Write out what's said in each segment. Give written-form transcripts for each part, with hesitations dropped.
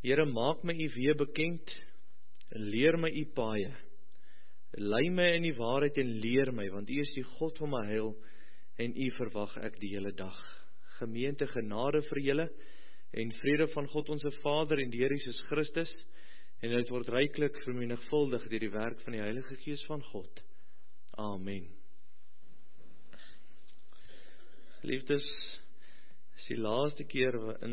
Here, maak my U weer bekend, en leer my U paaie. Lei my in die waarheid en leer my, want U is die God van my heil, en U verwag ek die hele dag. Gemeente, genade vir julle, en vrede van God onze Vader en die Here Jesus Christus, en dit word ryklik vermenigvuldig deur die werk van die Heilige Gees van God. Amen. Liefdes, is die laaste keer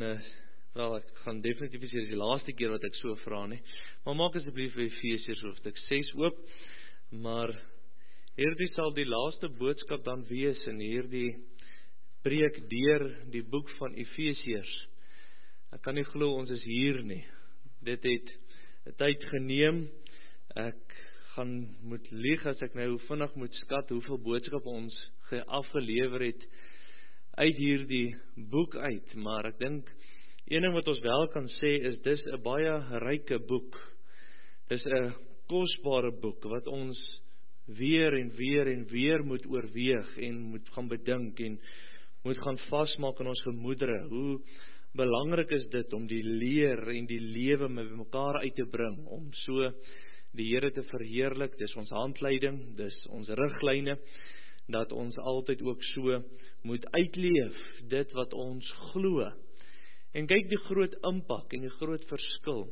wel, ek gaan definitief sê, is die laaste keer wat ek so vra nie, maar maak asseblief Efesiërs hoofstuk 6 oop, maar hierdie sal die laaste boodskap dan wees in hierdie preek deur die boek van Efesiërs. Ek kan nie glo ons is hier nie. Dit het 'n tyd geneem. Ek gaan moet lieg as ek nou vinnig moet skat hoeveel boodskap ons afgelewer het uit hierdie boek uit, maar ek dink een ding wat ons wel kan sê is dis 'n baie ryke boek. Dis 'n kosbare boek wat ons weer en weer en weer moet oorweeg en moet gaan bedink en moet gaan vasmaak in ons gemoedere. Hoe belangrik is dit om die leer en die lewe met mekaar uit te bring, om so die Here te verheerlik. Dis ons handleiding, dis ons riglyne, dat ons altyd ook so moet uitleef, dit wat ons glo. En kyk die groot impak en die groot verskil,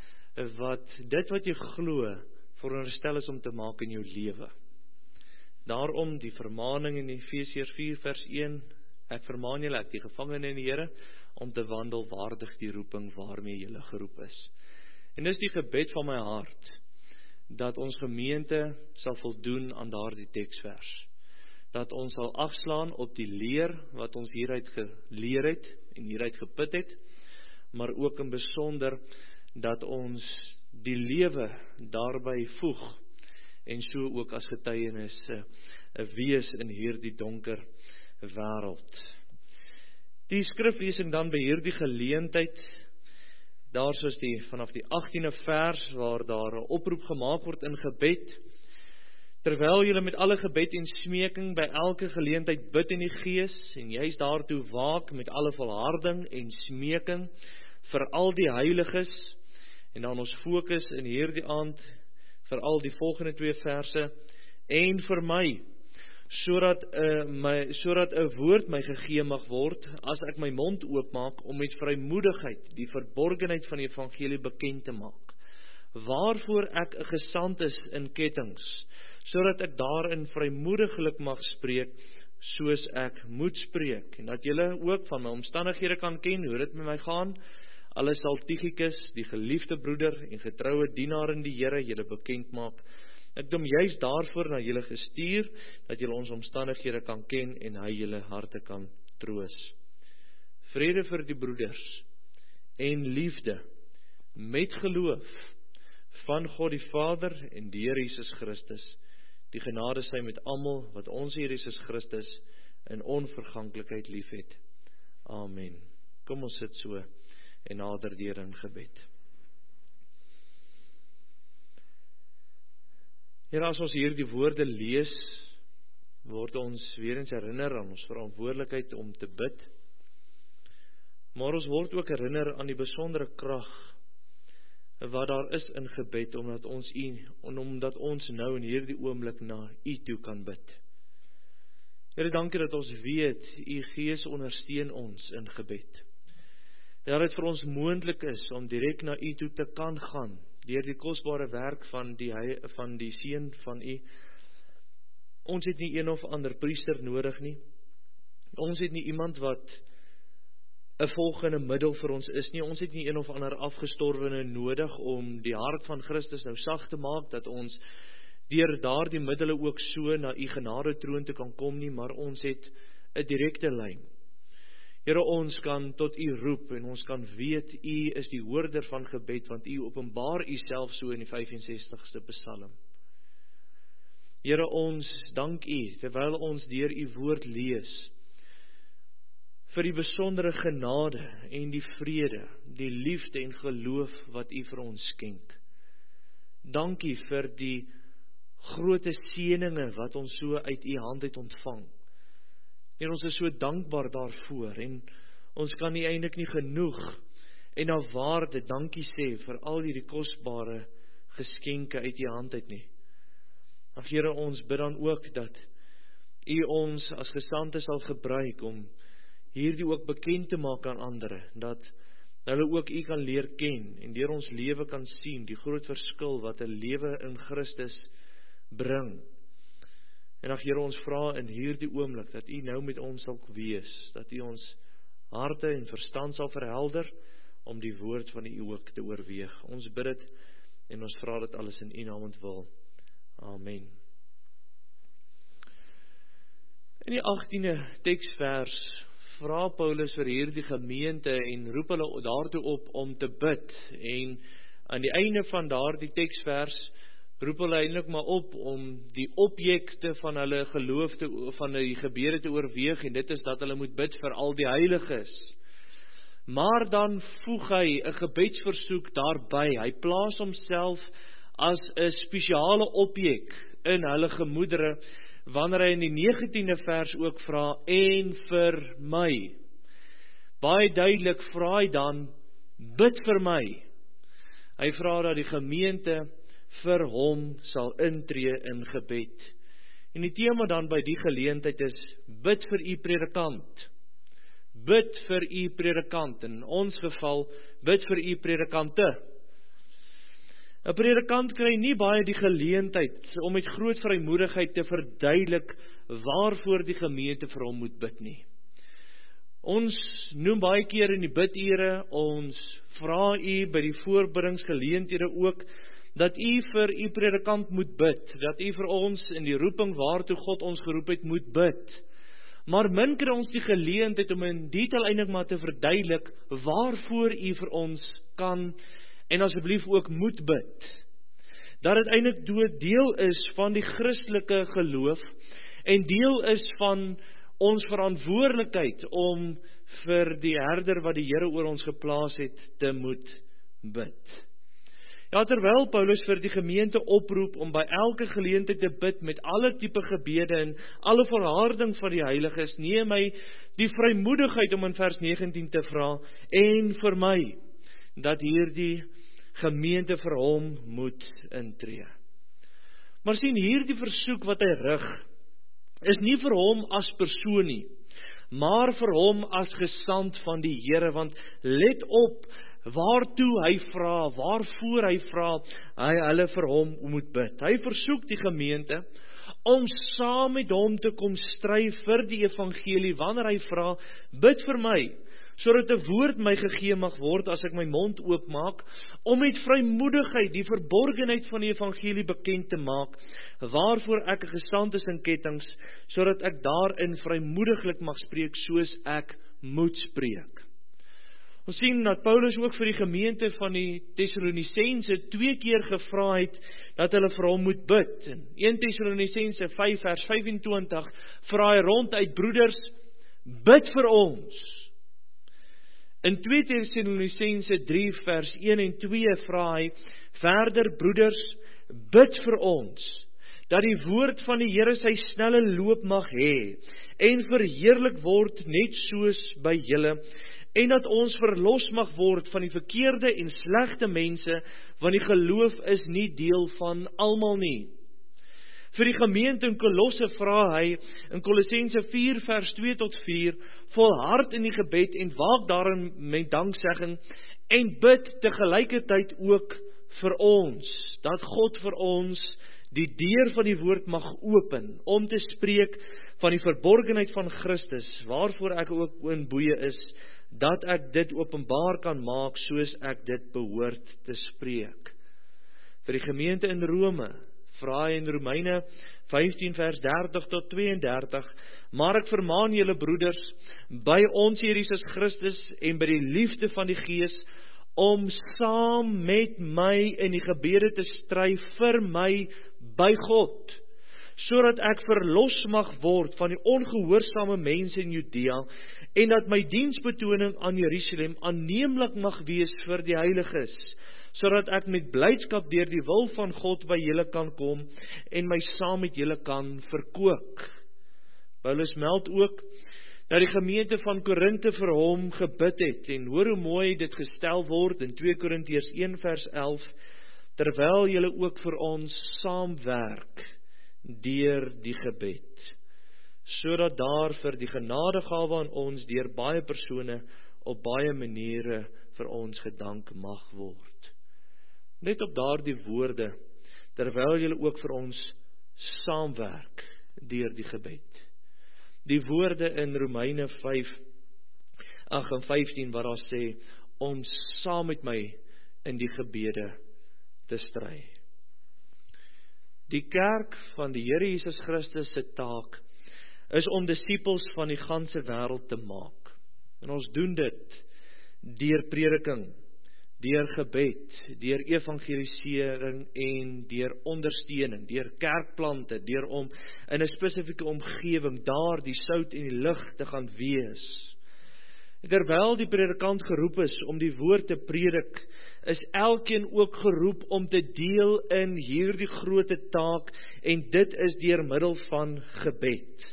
wat dit wat jy glo, veronderstel is om te maak in jou lewe. Daarom die vermaning in Efesiërs 4 vers 1, ek vermaan julle, ek die gevangene in die Here, om te wandel waardig die roeping waarmee julle geroep is. En dis die gebed van my hart, dat ons gemeente sal voldoen aan daardie teksvers. Dat ons sal afslaan op die leer wat ons hieruit geleer het en hieruit geput het, maar ook in besonder dat ons die lewe daarby voeg en so ook as getuienis 'n wees in hierdie donker wêreld. Die skriflesing dan by hierdie geleentheid, daar soos vanaf die 18de vers waar daar 'n oproep gemaak word in gebed, terwyl julle met alle gebed en smeking by elke geleentheid bid in die Gees, en juist daartoe waak met alle volharding en smeking vir al die heiliges, en dan ons fokus in hierdie aand vir al die volgende 2 verse, en vir my, sodat 'n woord my gegee mag word, as ek my mond oopmaak, om met vrymoedigheid die verborgenheid van die evangelie bekend te maak, waarvoor ek 'n gesant is in kettings, sodat ek daarin vrymoediglik mag spreek, soos ek moet spreek, en dat julle ook van my omstandighede kan ken, hoe dit met my gaan. Alles sal Tychicus, die geliefde broeder en getroue dienaar in die Here, julle bekend maak. Ek het hom juist daarvoor na julle gestuur, dat julle ons omstandighede kan ken en hy julle harte kan troos. Vrede vir die broeders en liefde met geloof van God die Vader en die Here Jesus Christus. Die genade sy met almal wat ons Here Jesus Christus in onverganklikheid liefhet. Amen. Kom ons sit so en nader deur in gebed. Here, as ons hier die woorde lees, word ons weer eens herinner aan ons verantwoordelikheid om te bid. Maar ons word ook herinner aan die besondere krag wat daar is in gebed, omdat ons nou in hierdie oomblik na U toe kan bid. Here, dankie dat ons weet, U Gees ondersteun ons in gebed. Dat dit vir ons moontlik is om direk na U toe te kan gaan, deur die kosbare werk van die Seun van U. Ons het nie een of ander priester nodig nie. Ons het nie iemand wat 'n volgende middel vir ons is nie. Ons het nie een of ander afgestorwene nodig om die hart van Christus nou sag te maak, dat ons deur daardie middele ook so na U genade troon te kan kom nie, maar ons het 'n direkte lyn. Here, ons kan tot U roep en ons kan weet U is die hoorder van gebed, want U openbaar U self so in die 65ste Psalm. Here, ons dank U terwyl ons deur U woord lees, vir die besondere genade en die vrede, die liefde en geloof wat U vir ons skenk. Dankie vir die groote seëninge wat ons so uit U hand het ontvang. En ons is so dankbaar daarvoor, en ons kan nie eintlik nie genoeg en na waarde dankie sê vir al hierdie kosbare geskenke uit U hand uit nie. Ag Here, ons bid dan ook dat U ons as gesande sal gebruik om hierdie ook bekend te maak aan ander, dat hulle ook U kan leer ken en deur ons lewe kan sien die groot verskil wat 'n lewe in Christus bring. En ag Here, ons vra in hierdie oomblik dat U nou met ons sal wees, dat U ons harte en verstand sal verhelder om die woord van U ook te oorweeg. Ons bid dit en ons vra dit alles in U naam ontwil. Amen. In die 18de teksvers vra Paulus vir hierdie gemeente en roep hulle daartoe op om te bid. En aan die einde van daardie teksvers roep hulle eintlik maar op om die objekte van hulle geloof van die gebede te oorweeg, en dit is dat hulle moet bid vir al die heiliges. Maar dan voeg hy 'n gebedsversoek daarby. Hy plaas homself as 'n spesiale objek in hulle gemoedere, wanneer hy in die 19de vers ook vra, en vir my. Baie duidelik vra hy dan, bid vir my. Hy vra dat die gemeente vir hom sal intree in gebed. En die tema dan by die geleentheid is, bid vir u predikant. Bid vir u predikant, in ons geval, bid vir u predikante. 'n Predikant kry nie baie die geleentheid om met groot vrymoedigheid te verduidelik waarvoor die gemeente vir hom moet bid nie. Ons noem baie keer in die bidure, ons vra u by die voorbiddingsgeleenthede ook, dat u vir u predikant moet bid, dat u vir ons in die roeping waartoe God ons geroep het moet bid. Maar min kry ons die geleentheid om in detail eintlik maar te verduidelik waarvoor u vir ons kan en asseblief ook moet bid. Dat dit eintlik deel is van die Christelike geloof en deel is van ons verantwoordelikheid om vir die herder wat die Here oor ons geplaas het te moet bid. Ja, terwyl Paulus vir die gemeente oproep om by elke geleentheid te bid met alle tipe gebede en alle volharding van die heiliges, neem hy die vrymoedigheid om in vers 19 te vra, en vir my, dat hierdie gemeente vir hom moet intree. Maar sien, hierdie versoek wat hy rig, is nie vir hom as persoon nie, maar vir hom as gesand van die Here, want let op, waartoe hy vra, waarvoor hy vra, hy hulle vir hom moet bid. Hy versoek die gemeente om saam met hom te kom stry vir die evangelie, wanneer hy vra, bid vir my, sodat 'n woord my gegee mag word as ek my mond oopmaak, om met vrymoedigheid die verborgenheid van die evangelie bekend te maak, waarvoor ek 'n gesand is in kettinge, sodat ek daarin vrymoediglik mag spreek soos ek moet spreek. Ons sien dat Paulus ook vir die gemeente van die Tessalonisense 2 keer gevra het dat hulle vir hom moet bid. In 1 Tessalonisense 5 vers 25 vra hy ronduit, broeders, bid vir ons. In 2 Tessalonisense 3 vers 1 en 2 vra hy verder, broeders, bid vir ons, dat die woord van die Here sy snelle loop mag hê, en verheerlik word net soos by julle, en dat ons verlos mag word van die verkeerde en slegte mense, want die geloof is nie deel van almal nie. Vir die gemeente in Kolosse vra hy in Kolossense 4 vers 2 tot 4, volhard in die gebed en waak daarin met danksegging, en bid tegelykertyd ook vir ons, dat God vir ons die deur van die woord mag open, om te spreek van die verborgenheid van Christus, waarvoor ek ook in boeye is, dat ek dit openbaar kan maak, soos ek dit behoort te spreek. Vir die gemeente in Rome, vra hy in Romeine 15 vers 30 tot 32, maar ek vermaan julle broeders, by ons Here Jesus Christus en by die liefde van die Gees, om saam met my in die gebede te stry vir my by God, sodat ek verlos mag word van die ongehoorsame mense in Judea, en dat my diensbetoning aan Jerusalem aanneemlik mag wees vir die heiliges, sodat ek met blydskap deur die wil van God by julle kan kom, en my saam met julle kan verkoop. Paulus meld ook, dat die gemeente van Korinthe vir hom gebid het, en hoor hoe mooi dit gestel word in 2 Korintiërs 1 vers 11, terwyl julle ook vir ons saamwerk deur die gebed, sodat daar vir die genadegawe aan ons deur baie persone op baie maniere vir ons gedank mag word. Net op daardie woorde, terwyl julle ook vir ons saamwerk deur die gebed. Die woorde in Romeine 5:8-15 waar daar sê, om saam met my in die gebede te stry. Die kerk van die Here Jesus Christus se taak is om disippels van die ganse wêreld te maak. En ons doen dit deur prediking, deur gebed, deur evangelisering en deur ondersteuning, deur kerkplante, deur om in 'n spesifieke omgewing daar die sout en die lig te gaan wees. Terwyl die predikant geroep is om die woord te predik, is elkeen ook geroep om te deel in hierdie groote taak, en dit is deur middel van gebed.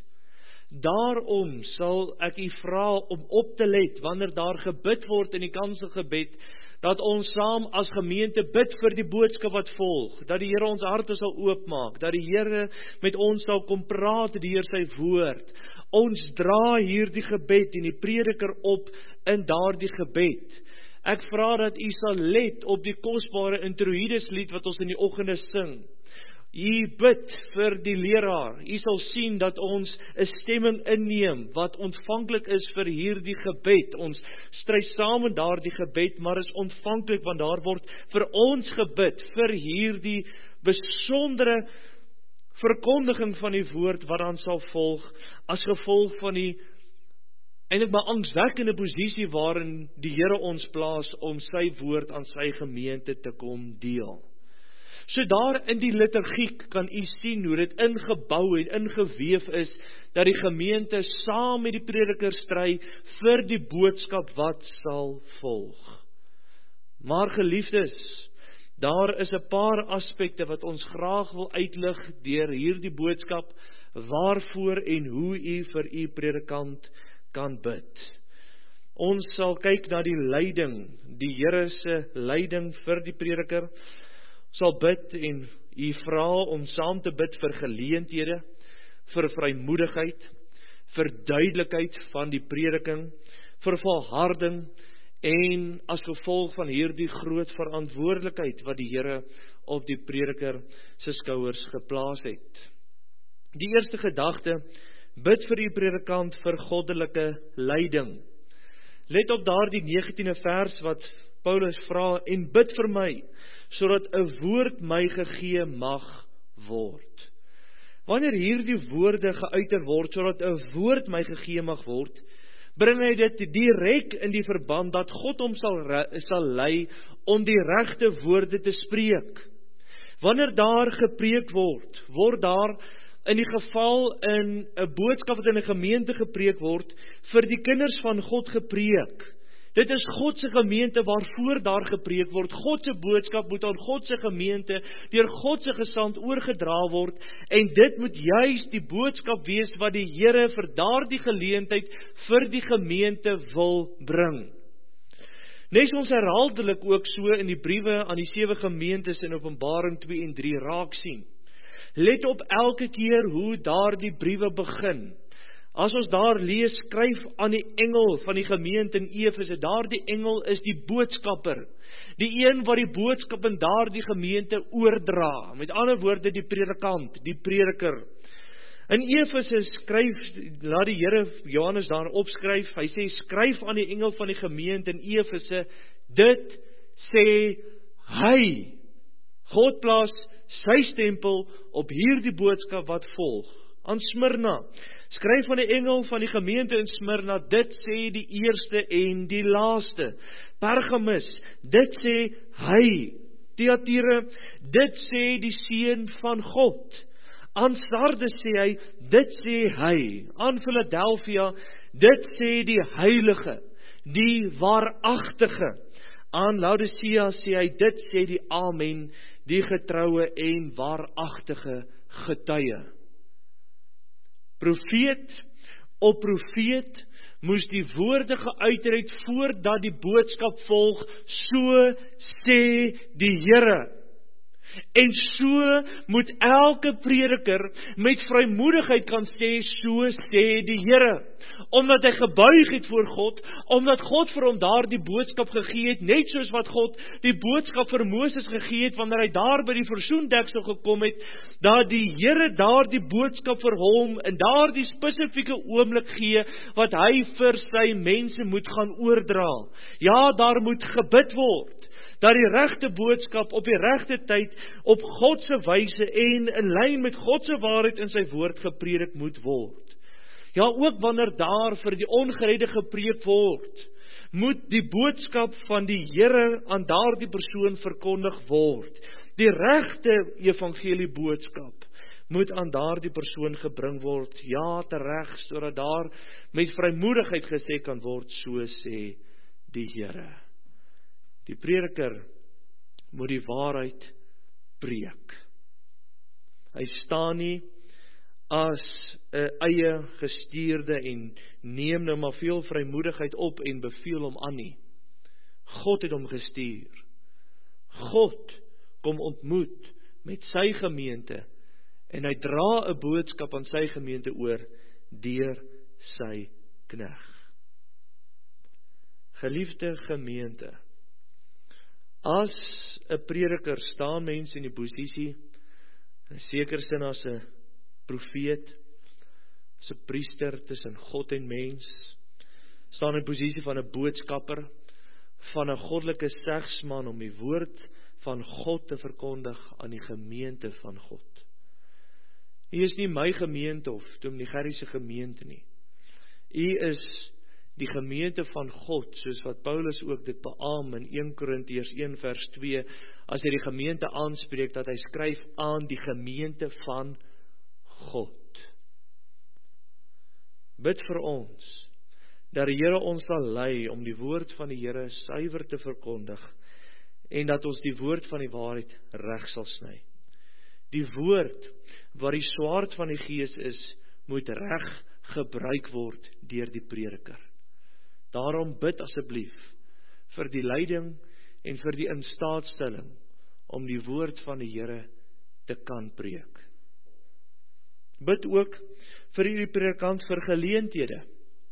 Daarom sal ek u vra om op te let wanneer daar gebid word in die kanselgebed, dat ons saam as gemeente bid vir die boodskap wat volg, dat die Here ons harte sal oopmaak, dat die Here met ons sal kom praat deur sy woord. Ons dra hierdie gebed en die prediker op in daardie gebed. Ek vra dat u sal let op die kosbare introïdeslied wat ons in die oggende sing. U bid vir die leraar. U sal sien dat ons 'n stemming inneem wat ontvanklik is vir hierdie gebed. Ons stry saam in daardie gebed, maar is ontvanklik want daar word vir ons gebid vir hierdie besondere verkondiging van die woord wat dan sal volg as gevolg van die eintlik maar angswekkende posisie waarin die Here ons plaas om sy woord aan sy gemeente te kom deel. So daar in die liturgiek kan u sien hoe dit ingebou en ingeweef is, dat die gemeente saam met die prediker stry vir die boodskap wat sal volg. Maar geliefdes, daar is 'n paar aspekte wat ons graag wil uitlig deur hierdie boodskap, waarvoor en hoe u vir u predikant kan bid. Ons sal kyk na die leiding, die Here se leiding vir die prediker, sal bid en u vra om saam te bid vir geleenthede, vir vrymoedigheid, vir duidelikheid van die prediking, vir volharding en as gevolg van hierdie groot verantwoordelikheid wat die Here op die prediker se skouers geplaas het. Die eerste gedagte, bid vir die predikant vir goddelike leiding. Let op daardie 19de vers wat Paulus vra, en bid vir my, sodat 'n woord my gegee mag word. Wanneer hierdie woorde geuiter word, sodat 'n woord my gegee mag word, bring hy dit direk in die verband dat God hom sal lei om die regte woorde te spreek. Wanneer daar gepreek word, word daar in die geval in 'n boodskap wat in 'n gemeente gepreek word, vir die kinders van God gepreek. Dit is God se gemeente waarvoor daar gepreek word. God se boodskap moet aan God se gemeente deur God se gesand oorgedra word, en dit moet juis die boodskap wees wat die Here vir daardie geleentheid vir die gemeente wil bring. Nes ons herhaaldelik ook so in die briewe aan die 7 gemeentes in Openbaring 2 en 3 raak sien. Let op elke keer hoe daardie briewe begin. As ons daar lees, skryf aan die engel van die gemeente in Efese, daardie engel is die boodskapper, die een wat die boodskap in daardie gemeente oordra, met ander woorde die predikant, die prediker. In Efese laat die Here Johannes daar opskryf, hy sê, skryf aan die engel van die gemeente in Efese, dit sê hy. God plaas sy stempel op hierdie boodskap wat volg. Aan Smyrna, skryf aan die engel van die gemeente in Smyrna, dit sê die eerste en die laaste. Pergamus, dit sê hy. Thyatira, dit sê die seun van God. Aan Sardes sê hy, dit sê hy. Aan Philadelphia, dit sê die heilige, die waaragtige. Aan Laodicea sê hy, dit sê die Amen, die getroue en waaragtige getuie. Profeet op profeet moes die woorde geuit het voordat die boodskap volg, so sê die Here. En so moet elke prediker met vrymoedigheid kan sê, so sê die Here. Omdat hy gebuig het voor God, omdat God vir hom daar die boodskap gegee het, net soos wat God die boodskap vir Moses gegee het, wanneer hy daar by die versoendeksel gekom het, dat die Here daar die boodskap vir hom, in daar die spesifieke oomblik gee, wat hy vir sy mense moet gaan oordra. Ja, daar moet gebid word, dat die regte boodskap op die regte tyd, op God se wyse en in lyn met God se waarheid in sy woord gepredik moet word. Ja, ook wanneer daar vir die ongeredde gepreek word, moet die boodskap van die Here aan daardie persoon verkondig word. Die regte evangelie boodskap moet aan daardie persoon gebring word, ja, tereg, sodat daar met vrymoedigheid gesê kan word, so sê die Here. Die prediker moet die waarheid preek. Hy staan nie as 'n eie gestuurde en neem nou maar veel vrymoedigheid op en beveel hom aan nie. God het hom gestuur. God kom ontmoet met sy gemeente en hy dra 'n boodskap aan sy gemeente oor deur sy knegg. Geliefde gemeente, as 'n prediker staan mense in die posisie, in sekere sin as 'n profeet, as 'n priester tussen God en mens, staan in die posisie van 'n boodskapper, van 'n goddelike segsman om die woord van God te verkondig aan die gemeente van God. U is nie my gemeente of Dominee Gerrie se gemeente nie. U is die gemeente van God, soos wat Paulus ook dit beaam in 1 Korintiërs 1 vers 2, as hy die gemeente aanspreek, dat hy skryf aan die gemeente van God. Bid vir ons, dat die Here ons sal lei om die woord van die Here suiwer te verkondig, en dat ons die woord van die waarheid reg sal sny. Die woord, wat die swaard van die Gees is, moet reg gebruik word deur die prediker. Daarom bid asseblief vir die leiding en vir die instaatstelling om die woord van die Here te kan preek. Bid ook vir die predikant vir geleenthede.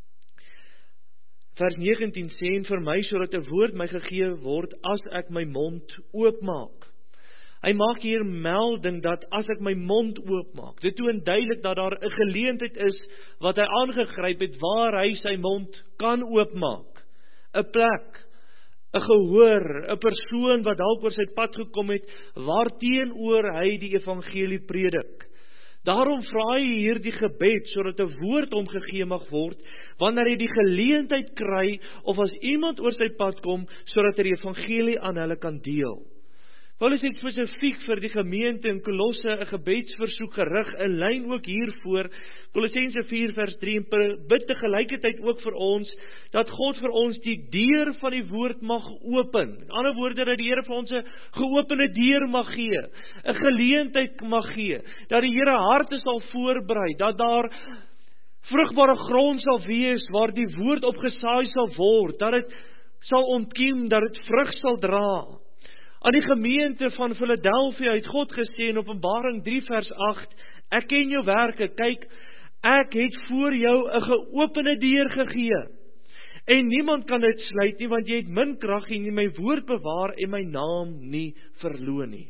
Vers 19 sê, en vir my sodat 'n woord my gegee word as ek my mond oopmaak. Hy maak hier melding dat as ek my mond oopmaak, dit toon duidelik dat daar 'n geleentheid is wat hy aangegryp het waar hy sy mond kan oopmaak. 'n plek, 'n gehoor, 'n persoon wat dalk oor sy pad gekom het, waarteenoor hy die evangelie predik. Daarom vra hy hier die gebed, sodat 'n woord hom gegee mag word, wanneer hy die geleentheid kry, of as iemand oor sy pad kom, sodat hy die evangelie aan hulle kan deel. Paulus het spesifiek vir die gemeente in Kolosse 'n gebedsversoek gerig, in lyn ook hiervoor, Kolossense 4 vers 3, en bid tegelykertyd ook vir ons, dat God vir ons die deur van die woord mag open. In ander woorde, dat die Here vir ons 'n geopende deur mag gee, 'n geleentheid mag gee, dat die Here harte sal voorberei, dat daar vrugbare grond sal wees, waar die woord op gesaai sal word, dat dit sal ontkiem, dat dit vrug sal dra. Aan die gemeente van Philadelphia het God gesê in Openbaring 3 vers 8, ek ken jou werke, kyk, ek het voor jou 'n geopende deur gegee, en niemand kan dit sluit nie, want jy het min krag en jy my woord bewaar en my naam nie verloon nie.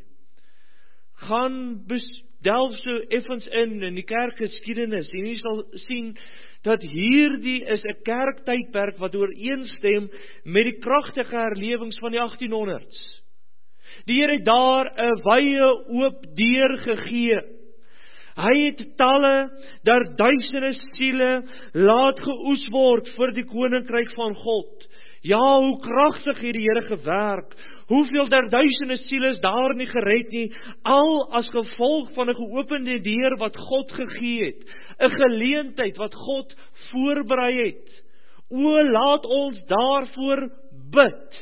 Gaan delf so effens in die kerkgeskiedenis, en jy sal sien, dat hierdie is 'n kerktydperk wat ooreenstem met die kragtige herlewings van die 1800s. Die Here het daar 'n wye oop deur gegee. Hy het talle, daar duisende siele laat geoes word vir die koninkryk van God. Ja, hoe kragtig het die Here gewerk. Hoeveel der duisende siele is daar nie gered nie, al as gevolg van 'n geopende deur wat God gegee het. 'n Geleentheid wat God voorberei het. O, laat ons daarvoor bid.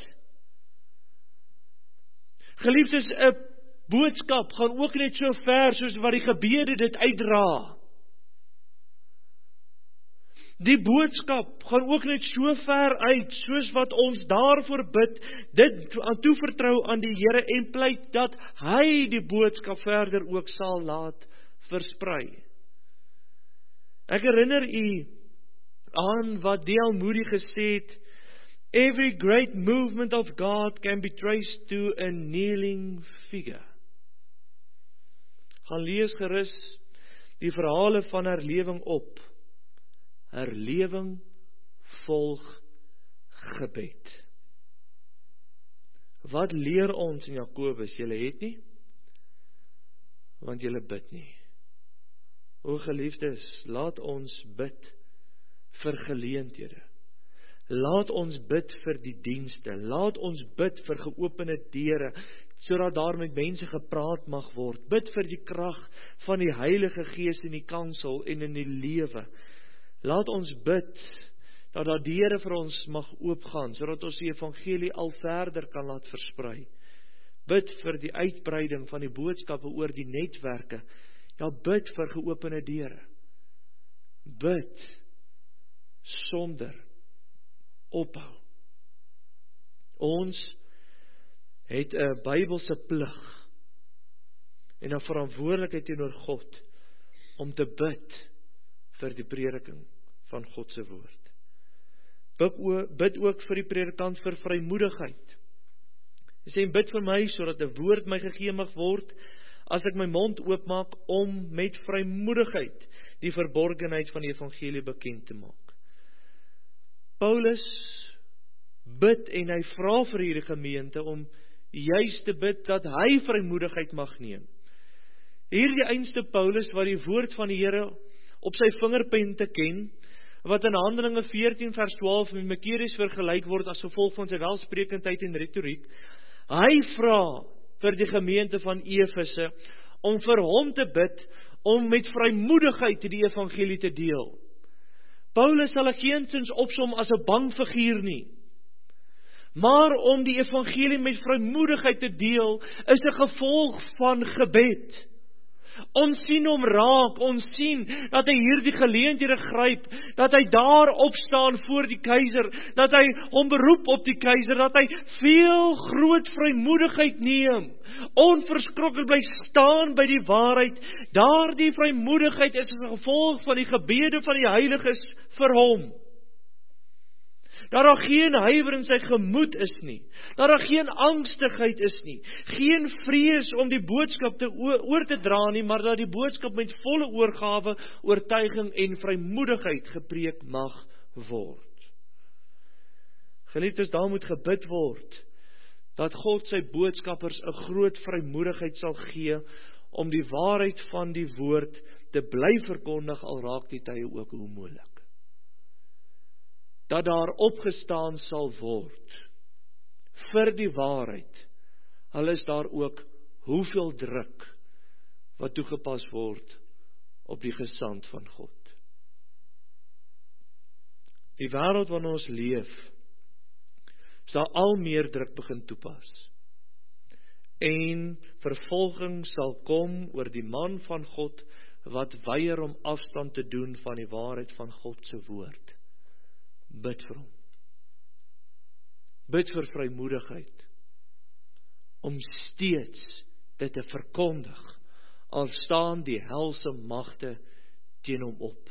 Geliefdes, 'n boodskap gaan ook net so ver soos wat die gebede dit uitdra. Die boodskap gaan ook net so ver uit, soos wat ons daarvoor bid, dit aan toevertrou aan die Here en pleit dat hy die boodskap verder ook sal laat versprei. Ek herinner u aan wat D.L. Moody gesê het, every great movement of God can be traced to a kneeling figure. Gaan lees gerus die verhale van herlewing op. Herlewing volg gebed. Wat leer ons in Jakobus? Julle het nie, want julle bid nie. O geliefdes, laat ons bid vir geleenthede. Laat ons bid vir die dienste. Laat ons bid vir geopende deure, sodat daar met mense gepraat mag word. Bid vir die krag van die Heilige Gees in die kansel en in die lewe. Laat ons bid dat daar deure vir ons mag oopgaan, sodat ons die evangelie al verder kan laat versprei. Bid vir die uitbreiding van die boodskappe oor die netwerke. Ja, bid vir geopende deure. Bid sonder ophou. Ons het 'n Bybelse plig en 'n verantwoordelikheid teenoor God om te bid vir die prediking van God se woord. Bid ook vir die predikant vir vrymoedigheid. Hy sê, bid vir my sodat 'n woord my gegee mag word as ek my mond oopmaak om met vrymoedigheid die verborgenheid van die evangelie bekend te maak. Paulus bid en hy vra vir hierdie gemeente om juist te bid dat hy vrymoedigheid mag neem. Hierdie einste Paulus wat die woord van die Here op sy vingerpen te ken, wat in Handelinge 14 vers 12 met Makeres vergelyk word as gevolg van sy welsprekendheid en retoriek. Hy vra vir die gemeente van Efese om vir hom te bid om met vrymoedigheid die evangelie te deel. Paulus sal geensins opsom as 'n bang figuur nie. Maar om die evangelie met vrymoedigheid te deel is 'n gevolg van gebed. Ons sien hom raak, ons sien dat hy hierdie geleenthede gryp, dat hy daar opstaan voor die keiser, dat hy hom beroep op die keiser, dat hy veel groot vrymoedigheid neem, onverskrokkelijk bly staan by die waarheid. Daardie vrymoedigheid is 'n gevolg van die gebede van die heiliges vir hom. Dat daar geen huiwer in sy gemoed is nie, dat daar geen angstigheid is nie, geen vrees om die boodskap oor te dra nie, maar dat die boodskap met volle oorgawe, oortuiging en vrymoedigheid gepreek mag word. Geliefdes, daar moet gebid word, dat God sy boodskappers 'n groot vrymoedigheid sal gee, om die waarheid van die woord te bly verkondig, al raak die tye ook hoe moeilik. Dat daar opgestaan sal word vir die waarheid, al is daar ook hoeveel druk wat toegepas word op die gesand van God. Die wêreld waarin ons leef, sal al meer druk begin toepas. En vervolging sal kom oor die man van God wat weier om afstand te doen van die waarheid van God se woord. Bid vir hom. Bid vir vrymoedigheid om steeds dit te verkondig, al staan die helse magte teen hom op.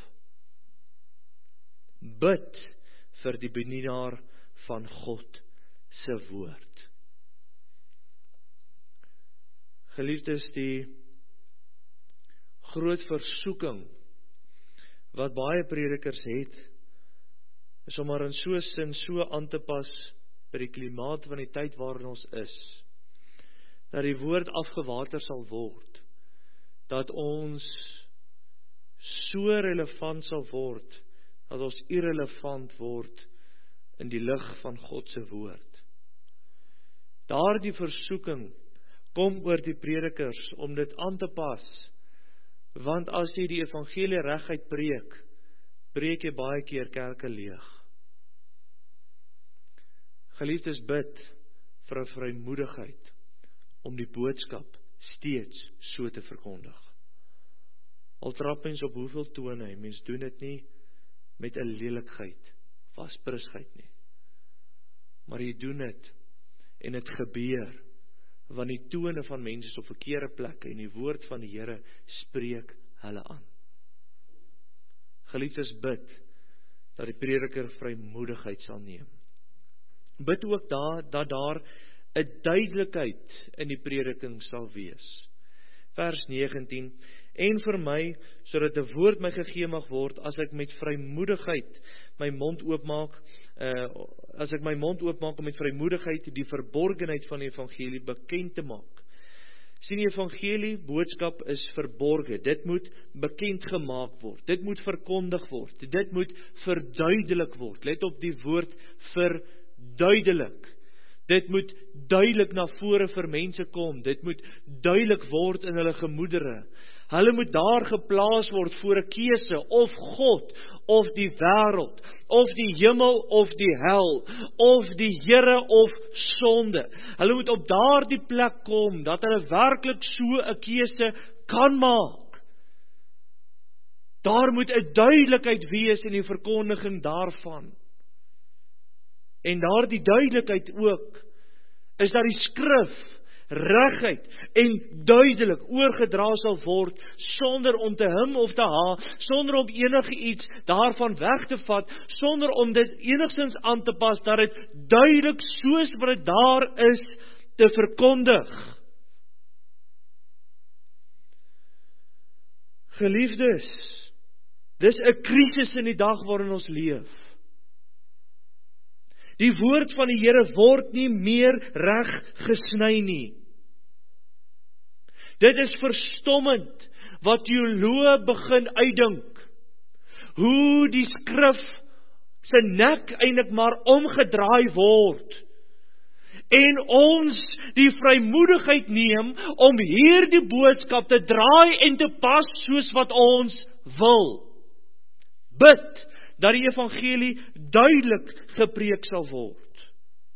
Bid vir die bedienaar van God se woord. Geliefdes, die groot versoeking wat baie predikers het, is om maar in so 'n sin so aan te pas by die klimaat van die tyd waarin ons is, dat die woord afgewater sal word, dat ons so relevant sal word, dat ons irrelevant word in die lig van God se woord. Daardie versoeking kom oor die predikers om dit aan te pas, want as jy die evangelie reguit breek jy baie keer kerke leeg. Geliefdes, bid vir 'n vrymoedigheid om die boodskap steeds so te verkondig. Al trap mens op hoeveel tone, mens doen dit nie met 'n lelikheid of asprisheid nie. Maar jy doen dit en dit gebeur want die tone van mense is op verkeerde plekke en die woord van die Here spreek hulle aan. Geliefdes, bid dat die prediker vrymoedigheid sal neem. Bid ook dat daar 'n duidelikheid in die prediking sal wees. Vers 19, en vir my, sodat 'n woord my gegee mag word, as ek met vrymoedigheid my mond oopmaak, om met vrymoedigheid die verborgenheid van die evangelie bekend te maak. Sien, die evangelie boodskap is verborge. Dit moet bekend gemaak word. Dit moet verkondig word. Dit moet verduidelik word. Let op die woord verduidelik. Dit moet duidelik na vore vir mense kom. Dit moet duidelik word in hulle gemoedere. Hulle moet daar geplaas word voor 'n keuse, of God, of die wêreld, of die hemel, of die hel, of die Here, of sonde. Hulle moet op daardie plek kom, dat hulle werklik so 'n keuse kan maak. Daar moet 'n duidelikheid wees in die verkondiging daarvan. En daardie duidelikheid ook, is dat die skrif reguit en duidelik oorgedra sal word, sonder om te him of te ha, sonder om enige iets daarvan weg te vat, sonder om dit enigstens aan te pas, dat dit duidelik soos wat dit daar is, te verkondig. Geliefdes, dis 'n krisis in die dag waarin ons leef. Die woord van die Here word nie meer reg gesny nie. Dit is verstommend wat teoloë begin uitdink. Hoe die skrif se nek eintlik maar omgedraai word. En ons die vrymoedigheid neem om hierdie boodskap te draai en te pas soos wat ons wil. Bid dat die evangelie duidelik gepreek sal word.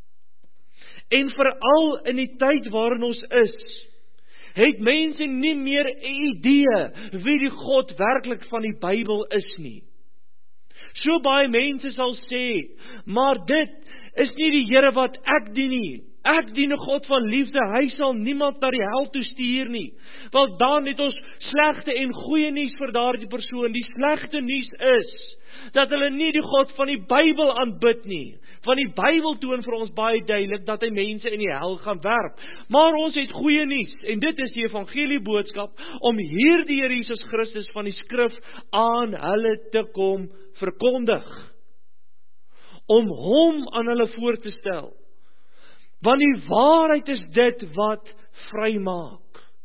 En veral in die tyd waarin ons is, het mense nie meer 'n idee wie die God werklik van die Bybel is nie. So baie mense sal sê, maar dit is nie die Here wat ek dien nie. Ek dien 'n God van liefde, hy sal niemand na die hel toe stuur nie. Wel, dan het ons slegte en goeie nuus vir daardie persoon. Die slegte nuus is dat hulle nie die God van die Bybel aanbid nie. Van die Bybel toon vir ons baie duidelik dat hy mense in die hel gaan werp. Maar ons het goeie nuus, en dit is die evangelie boodskap, om hierdie Here Jesus Christus van die skrif aan hulle te kom verkondig. Om hom aan hulle voor te stel. Want die waarheid is dit wat vrymaak.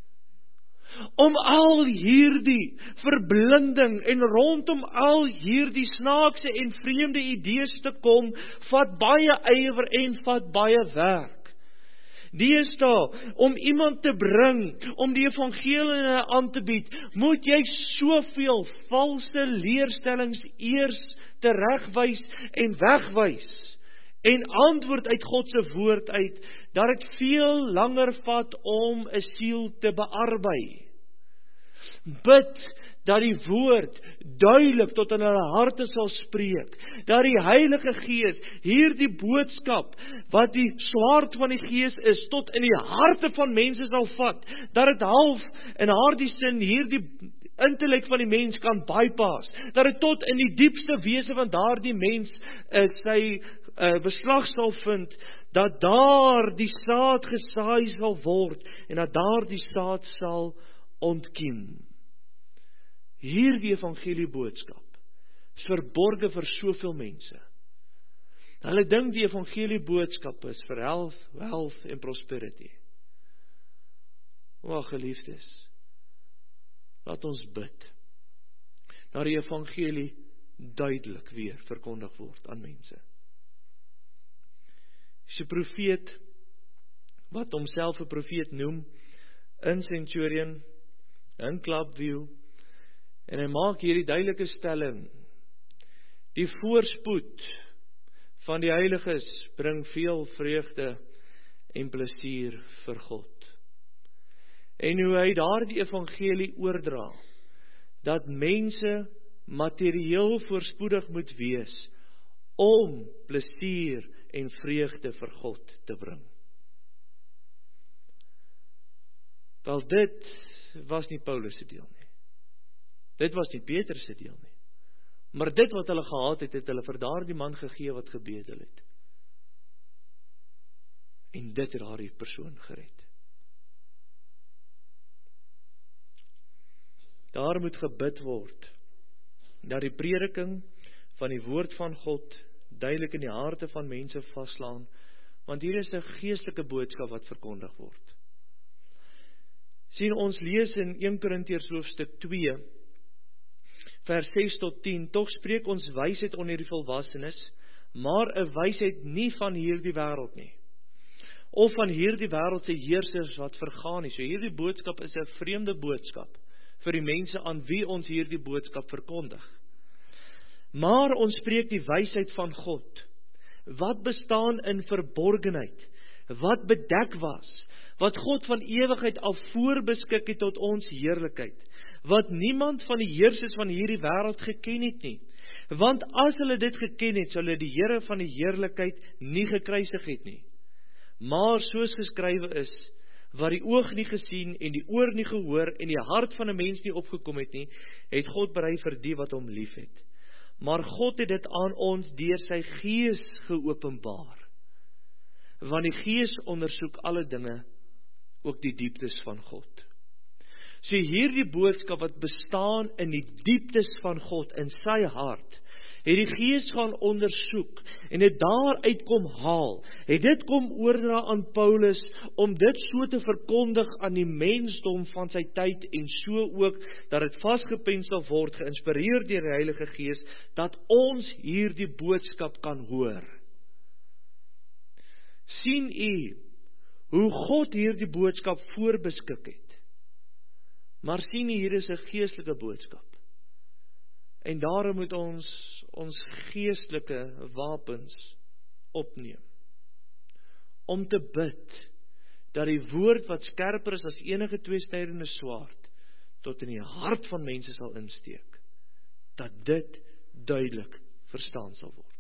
Om al hierdie verblinding en rondom al hierdie snaakse en vreemde idees te kom, vat baie ywer en vat baie werk. Deesdae, om iemand te bring, om die evangelie aan te bied, moet jy soveel valse leerstellings eers teregwys en wegwys, en antwoord uit God se woord uit, dat dit veel langer vat om 'n siel te bearbei. Bid dat die woord duidelik tot in hulle harte sal spreek, dat die Heilige Gees hierdie boodskap, wat die swaard van die Gees is, tot in die harte van mense sal vat, dat dit half in haardie sin hierdie intellek van die mens kan bypass, dat dit tot in die diepste wese van daardie mens sy beslag sal vind, dat daar die saad gesaai sal word, en dat daar die saad sal ontkiem. Hierdie evangelie boodskap is verborge vir soveel mense. Hulle dink die evangelie boodskap is vir wealth en prosperity. O geliefdes, laat ons bid dat die evangelie duidelik weer verkondig word aan mense. Dis 'n profeet wat homself 'n profeet noem in Centurion, in Clubview, en hy maak hierdie duidelike stelling: die voorspoed van die heiliges bring veel vreugde en plesier vir God. En hoe hy daardie evangelie oordra, dat mense materieel voorspoedig moet wees om plesier en vreugde vir God te bring. Wel, dit was nie Paulus se deel nie. Dit was nie Petrus se deel nie. Maar dit wat hulle gehad het, het hulle vir daardie man gegee wat gebedel het. En dit het daardie persoon gered. Daar moet gebid word dat die prediking van die woord van God duidelik in die harte van mense vaslaan, want hier is 'n geestelike boodskap wat verkondig word. Sien, ons lees in 1 Korintiërs hoofstuk 2, vers 6 tot 10, tog spreek ons wysheid onder die volwassenes, maar 'n wysheid nie van hierdie wêreld nie, of van hierdie wêreld se heersers wat vergaan nie. So hierdie boodskap is 'n vreemde boodskap vir die mense aan wie ons hierdie boodskap verkondig. Maar ons spreek die wysheid van God, wat bestaan in verborgenheid, wat bedek was, wat God van ewigheid af voorbeskik het tot ons heerlikheid, wat niemand van die heersers van hierdie wêreld geken het nie. Want as hulle dit geken het, sou hulle die Here van die heerlikheid nie gekruisig het nie. Maar soos geskrywe is, wat die oog nie gesien en die oor nie gehoor en die hart van 'n mens nie opgekom het nie, het God berei vir die wat hom liefhet. Maar God het dit aan ons deur sy Gees geopenbaar. Want die Gees ondersoek alle dinge, ook die dieptes van God. So hierdie boodskap wat bestaan in die dieptes van God, in sy hart, het die Gees gaan ondersoek en het daaruit kom haal, het dit kom oordra aan Paulus om dit so te verkondig aan die mensdom van sy tyd en so ook dat dit vasgepen sal word, geïnspireer deur die Heilige Gees, dat ons hierdie boodskap kan hoor. Sien u hoe God hierdie boodskap voorbeskik het? Maar sien u, hier is 'n geestelike boodskap. En daarom moet ons geestelike wapens opneem. Om te bid, dat die woord wat skerper is as enige tweesnydende swaard, tot in die hart van mense sal insteek, dat dit duidelik verstaan sal word.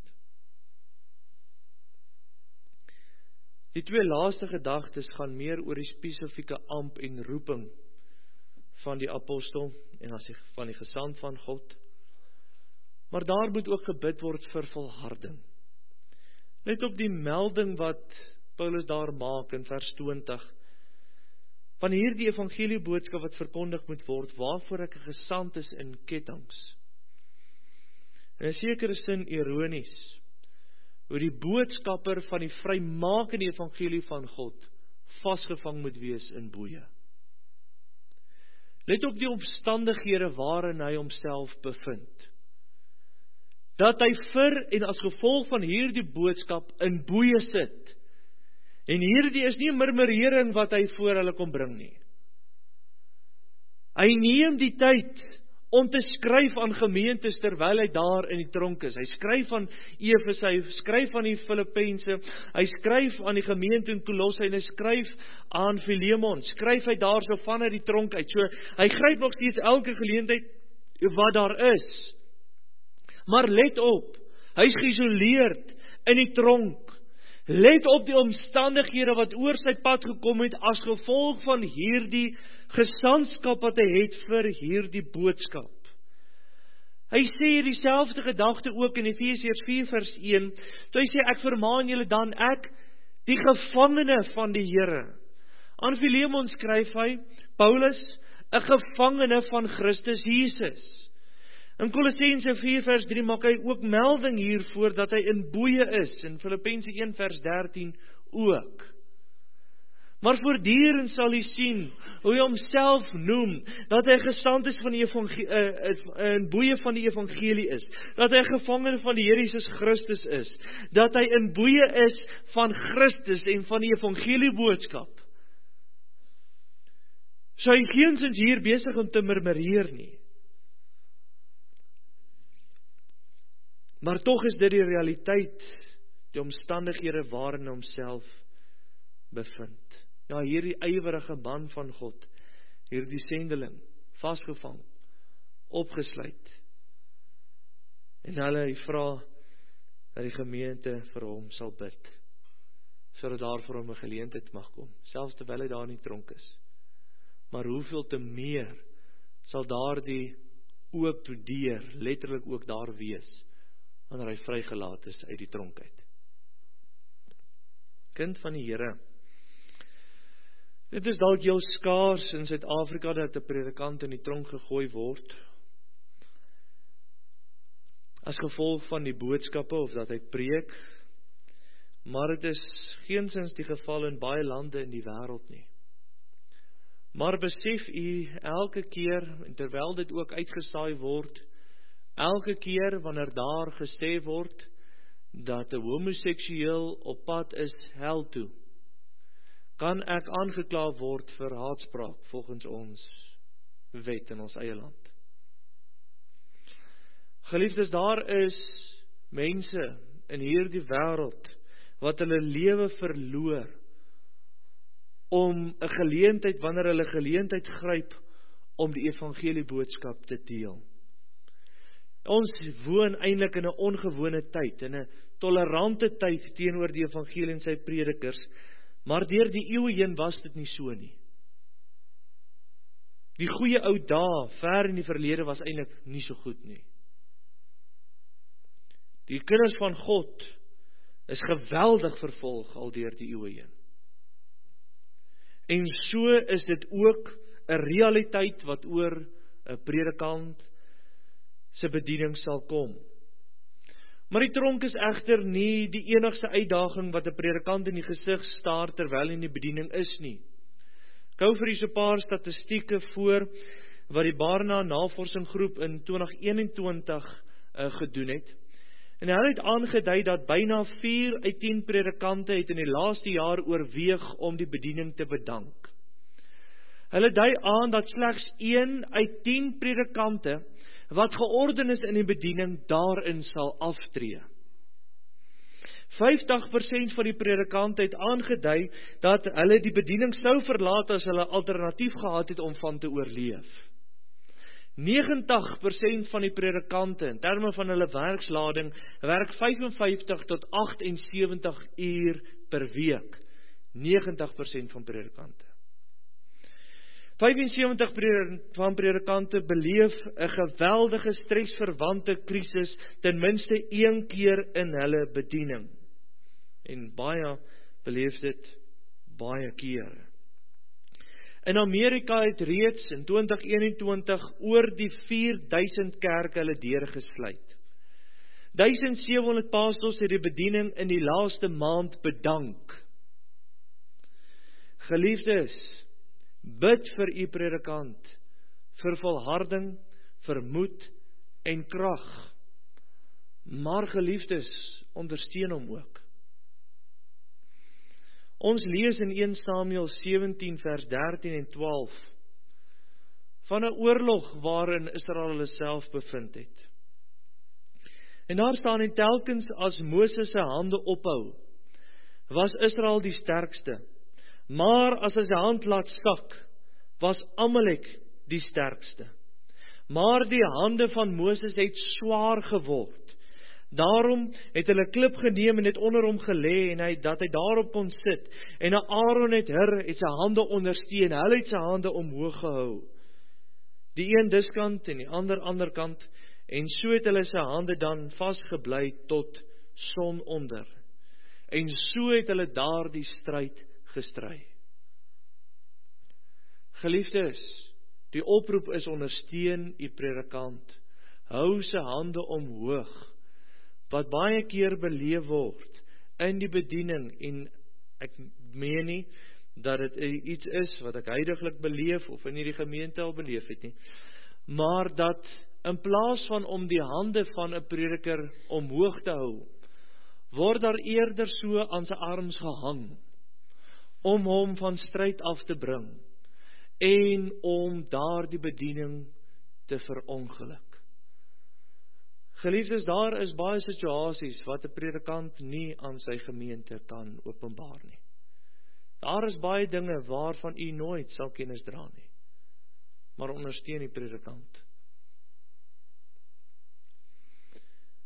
Die twee laaste gedagtes gaan meer oor die spesifieke amp en roeping van die apostel en van die gesant van God. Maar daar moet ook gebid word vir volharding. Let op die melding wat Paulus daar maak in vers 20. Van hierdie evangelieboodskap wat verkondig moet word, waarvoor ek 'n gesant is in kettinge. In 'n sekere sin ironies, hoe die boodskapper van die vrymakende evangelie van God vasgevang moet wees in boeye. Let op die omstandighede waarin hy homself bevind. Dat hy vir en as gevolg van hierdie boodskap in boeye sit. En hierdie is nie murmurering wat hy voor hulle kom bring nie. Hy neem die tyd om te skryf aan gemeentes terwyl hy daar in die tronk is. Hy skryf aan Efese, hy skryf aan die Filippense, hy skryf aan die gemeente in Kolosse en hy skryf aan Filemon, skryf hy daar so vanuit die tronk uit. So, hy gryp nog steeds elke geleentheid wat daar is. Maar let op, hy is geïsoleerd in die tronk. Let op die omstandighede wat oor sy pad gekom het as gevolg van hierdie gesantskap wat hy het vir hierdie boodskap. Hy sê dieselfde gedagte ook in Efesiërs 4 vers 1, toe hy sê, ek vermaan julle dan, ek, die gevangene van die Here. Aan Filemon skryf hy, Paulus, 'n gevangene van Christus Jesus. In Kolossense 4 vers 3 maak hy ook melding hiervoor dat hy in boeye is, in Filippense 1 vers 13 ook. Maar voortdurend sal hy sien, hoe hy homself noem, dat hy gesant is van die in boeye van die evangelie is, dat hy gevangene van die Here Jesus Christus is, dat hy in boeye is van Christus en van die evangelieboodskap. So hy geensins hier besig om te murmureer nie. Maar tog is dit die realiteit, die omstandighede waarin homself bevind. Ja, hierdie ywerige man van God, hierdie sendeling, vasgevang, opgesluit, En hulle vra dat die gemeente vir hom sal bid, sodat daar vir hom 'n geleentheid mag kom, selfs terwyl hy daar in die tronk is. Maar hoeveel te meer sal daardie oop deur letterlik ook daar wees, wanneer hy vrygelaat is uit die tronk uit. Kind van die Here, dit is dalk jou skaars in Suid-Afrika dat 'n predikant in die tronk gegooi word, as gevolg van die boodskappe of dat hy preek, maar dit is geensins die geval in baie lande in die wêreld nie. Maar besef u elke keer, en terwyl dit ook uitgesaai word, elke keer wanneer daar gesê word dat 'n homoseksueel op pad is hel toe, kan ek aangekla word vir haatspraak volgens ons wet in ons eie land. Geliefdes, daar is mense in hierdie wêreld wat hulle lewe verloor om 'n geleentheid, wanneer hulle geleentheid gryp, om die evangelie boodskap te deel. Ons woon eintlik in 'n ongewone tyd, in 'n tolerante tyd teenoor die evangelie en sy predikers, maar deur die eeue heen was dit nie so nie. Die goeie ou dae ver in die verlede was eintlik nie so goed nie. Die kinders van God is geweldig vervolg al deur die eeue heen. En so is dit ook 'n realiteit wat oor 'n predikant se bediening sal kom. Maar die tronk is egter nie die enigste uitdaging wat 'n predikant in die gesig staar terwyl hy in die bediening is nie. Ek hou vir u so 'n paar statistieke voor wat die Barna Navorsingsgroep in 2021 gedoen het. En hulle het aangedui dat byna 4 uit 10 predikante het in die laaste jaar oorweeg om die bediening te bedank. Hulle dui aan dat slegs 1 uit 10 predikante wat georden is in die bediening daarin sal aftree. 50% van die predikante het aangedui dat hulle die bediening sou verlaat as hulle alternatief gehad het om van te oorleef. 90% van die predikante in terme van hulle werkslading werk 55 tot 78 uur per week. 90% van predikante. 75% van predikante beleef 'n geweldige stresverwante krisis ten minste 1 keer in hulle bediening. En baie beleef dit baie kere. In Amerika het reeds in 2021 oor die 4000 kerke hulle deure gesluit. 1700 pastors het die bediening in die laaste maand bedank. Geliefdes, bid vir u predikant, vir volharding, vir moed en krag. Maar geliefdes, ondersteun hom ook. Ons lees in 1 Samuel 17 vers 13 en 12 van 'n oorlog waarin Israel hulle self bevind het. En daar staan en telkens as Moses se hande ophou, was Israel die sterkste. Maar as hy sy hand laat sak, was Amalek die sterkste. Maar die hande van Moses het swaar geword. Daarom het hulle 'n klip geneem en dit onder hom gelê en dat hy daarop kon sit. En Aaron het sy hande ondersteun, hy het sy hande omhoog gehou. Die een diskant en die ander kant, en so het hulle sy hande dan vasgebly tot sononder. En so het hulle daardie stryd gestry. Geliefdes, die oproep is ondersteun u predikant. Hou sy hande omhoog. Wat baie keer beleef word in die bediening, en ek meen nie dat dit iets is wat ek huidiglik beleef of in hierdie gemeente al beleef het nie, maar dat in plaas van om die hande van 'n prediker omhoog te hou, word daar eerder so aan sy arms gehang om hom van stryd af te bring en om daardie bediening te verongeluk. Geliefdes, daar is baie situasies wat 'n predikant nie aan sy gemeente kan openbaar nie. Daar is baie dinge waarvan u nooit sal kennis dra nie. Maar ondersteun die predikant.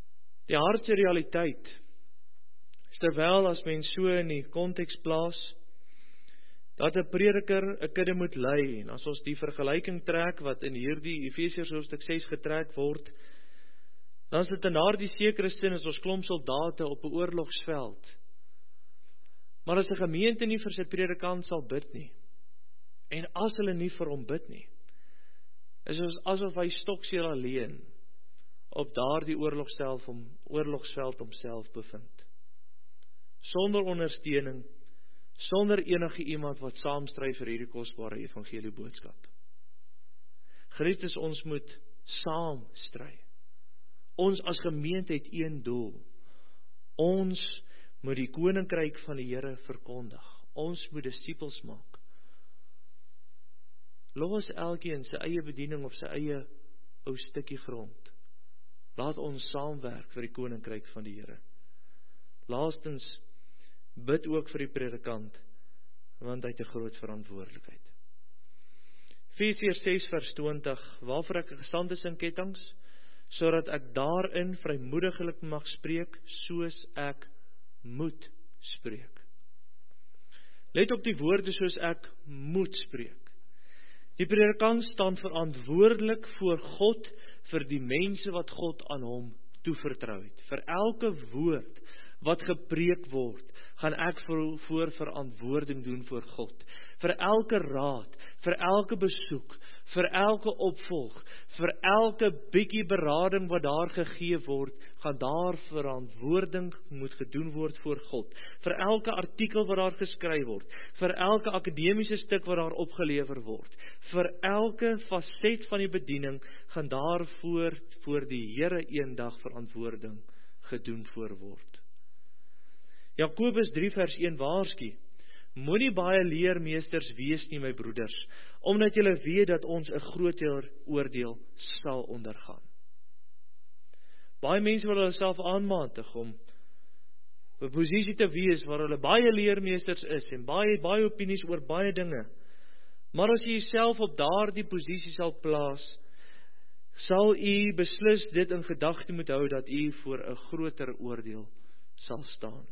Die hartse realiteit is terwyl as mens so in die konteks plaas, dat 'n prediker 'n kudde moet lei, en as ons die vergelyking trek wat in hierdie Efesiërs hoofstuk 6 getrek word, dan is dit in daardie sekere sin as ons klomp soldate op 'n oorlogsveld. Maar as 'n gemeente nie vir sy predikant sal bid nie, en as hulle nie vir hom bid nie, is dit asof hy stokseel alleen op daardie oorlogsveld homself bevind. Sonder ondersteuning, sonder enige iemand wat saamstry vir hierdie kosbare evangelie boodskap. Geliefdes, ons moet saam stry. Ons as gemeente het een doel. Ons moet die koninkryk van die Here verkondig. Ons moet disippels maak. Los elkeen sy eie bediening of sy eie ou stukkie grond. Laat ons saamwerk vir die koninkryk van die Here. Laastens, bid ook vir die predikant, want hy het 'n groot verantwoordelikheid. Efesiërs 6 vers 20, waarvoor ek gestand is in kettinge, sodat ek daarin vrymoediglik mag spreek, soos ek moet spreek. Let op die woorde soos ek moet spreek. Die predikant staan verantwoordelik voor God vir die mense wat God aan hom toevertrou het. Vir elke woord wat gepreek word, gaan ek voor verantwoording doen voor God. Vir elke raad, vir elke besoek, vir elke opvolg, vir elke bietjie berading wat daar gegee word, gaan daar verantwoording moet gedoen word voor God. Vir elke artikel wat daar geskryf word, vir elke akademiese stuk wat daar opgelewer word, vir elke faset van die bediening, gaan daarvoor voor die Here eendag verantwoording gedoen word. Jakobus 3 vers 1 waarsku: moenie baie leermeesters wees nie, my broeders, omdat julle weet dat ons 'n groter oordeel sal ondergaan. Baie mense wil hulle self aanmatig om 'n posisie te wees waar hulle baie leermeesters is en baie opinies oor baie dinge. Maar as jy jouself op daardie posisie sal plaas, sal u beslis dit in gedagte moet hou dat u voor 'n groter oordeel sal staan.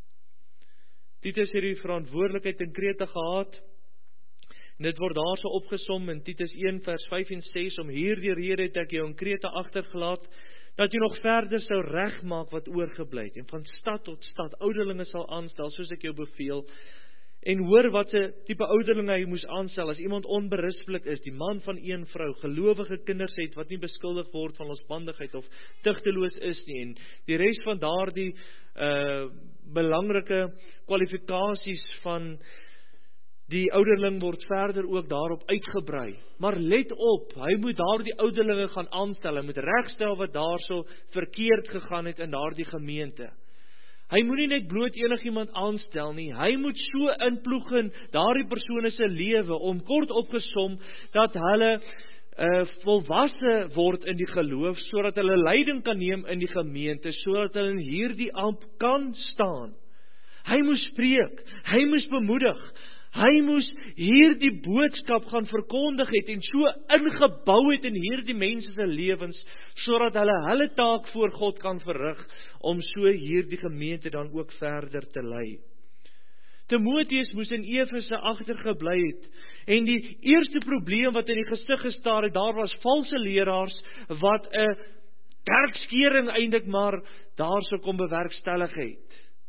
Titus het die verantwoordelikheid in Krete gehad, en dit word daarso opgesom in Titus 1 vers 5 en 6, om hierdie rede het ek jou in Krete agtergelaat, dat jy nog verder sou regmaak wat oorgebly het, en van stad tot stad ouderlinge sal aanstel, soos ek jou beveel, en hoor wat se tipe ouderlinge hy moes aanstel, as iemand onberispelik is, die man van een vrou, gelowige kinders het, wat nie beskuldig word van losbandigheid of tugteloos is nie, en die res van daardie belangrike kwalifikasies van die ouderling word verder ook daarop uitgebrei. Maar let op, hy moet daardie ouderlinge gaan aanstel, hy moet regstel wat daarso verkeerd gegaan het in daardie gemeente. Hy moet nie net bloot enigiemand aanstel nie, hy moet so inploeg in daardie persone se lewe, om kort opgesom, dat hulle volwasse word in die geloof, sodat hulle leiding kan neem in die gemeente, sodat hulle in hierdie amp kan staan. Hy moes spreek, hy moes bemoedig, hy moes hierdie boodskap gaan verkondig het, en so ingebou het in hierdie mense se lewens, sodat hulle taak voor God kan verrig, om so hierdie gemeente dan ook verder te lei. Timoteus moes in Efese agtergebly het, en die eerste probleem wat in die gesig gestaar het, daar was valse leraars, wat 'n kerkskering eintlik maar daar sou kom bewerkstellig het.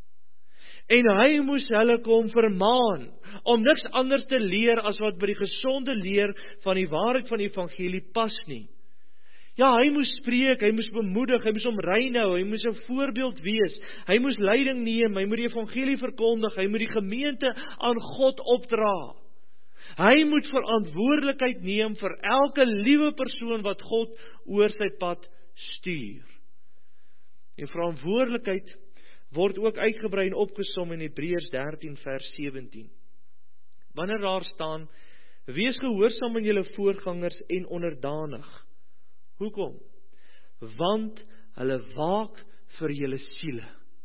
En hy moes hulle kom vermaan, om niks anders te leer, as wat by die gesonde leer van die waarheid van die evangelie pas nie. Ja, hy moes spreek, hy moes bemoedig, hy moes hom rein hou, hy moes 'n voorbeeld wees, hy moes leiding neem, hy moet die evangelie verkondig, hy moet die gemeente aan God opdra. Hy moet verantwoordelikheid neem vir elke liewe persoon wat God oor sy pad stuur. Die verantwoordelikheid word ook uitgebrei en opgesom in Hebreërs 13 vers 17. Wanneer daar staan: wees gehoorsaam aan julle voorgangers en onderdanig. Hoekom? Want hulle waak vir julle siele,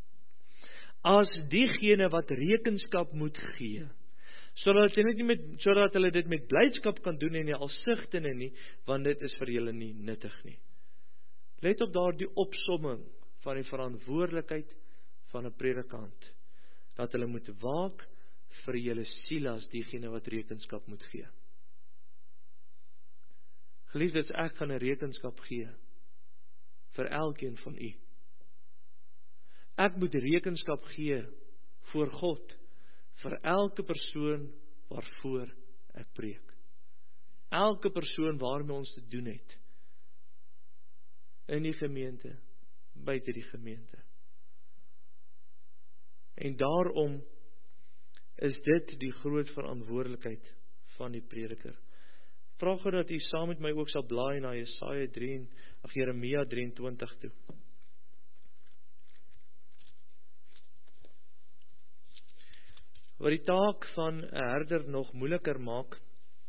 as diegene wat rekenskap moet gee, sodat hulle dit met blydskap kan doen en nie al sigtende nie, want dit is vir julle nie nuttig nie. Let op daardie opsomming van die verantwoordelikheid van 'n predikant, dat hulle moet waak vir julle siel as diegene wat rekenskap moet gee. Geliefdes, ek gaan 'n rekenskap gee vir elkeen van u. Ek moet rekenskap gee voor God vir elke persoon waarvoor ek preek. Elke persoon waarmee ons te doen het. In die gemeente, buite die gemeente. En daarom is dit die groot verantwoordelikheid van die prediker. Vra gou dat u saam met my ook sal blaai na Jeremia 23 toe. Wat die taak van 'n herder nog moeiliker maak,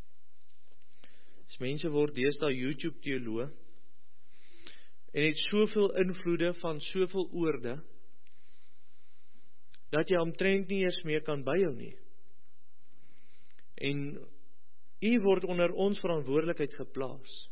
is mense word deesdae YouTube teoloë en het soveel invloede van soveel oorde, dat jy omtrent nie eers meer kan byhou nie. En u word onder ons verantwoordelikheid geplaas.